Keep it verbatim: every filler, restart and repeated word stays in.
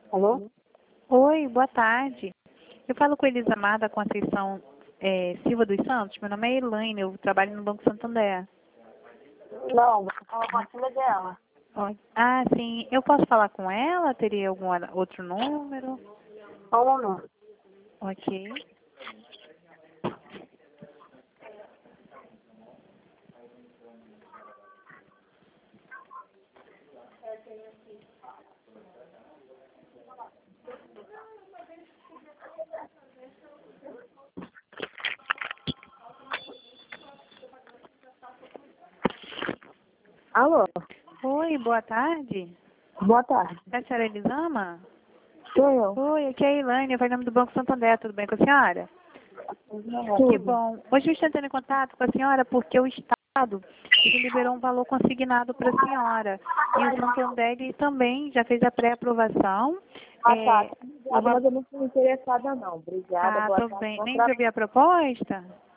Alô? Oi, boa tarde. Eu falo com Elisamar da Conceição é, Silva dos Santos. Meu nome é Elaine, eu trabalho no Banco Santander. Não, você fala com a filha dela. Oi. Ah, sim. Eu posso falar com ela? Teria algum outro número? Só um momento. Ok. Alô? Oi, boa tarde. Boa tarde. É a senhora Elisama? Sou eu. Oi, aqui é a Elaine, eu venho em nome do Banco Santander. Tudo bem com a senhora? Tudo. Que bom. Hoje eu estou entrando em contato com a senhora porque o Estado ele liberou um valor consignado para a senhora. E o Santander ele também já fez a pré-aprovação. Ah, tá. É, o Obrigada, va- mas eu não estou interessada, não. Obrigada, ah, boa tô tarde. bem. Bom Nem trabalho. ouvi a proposta?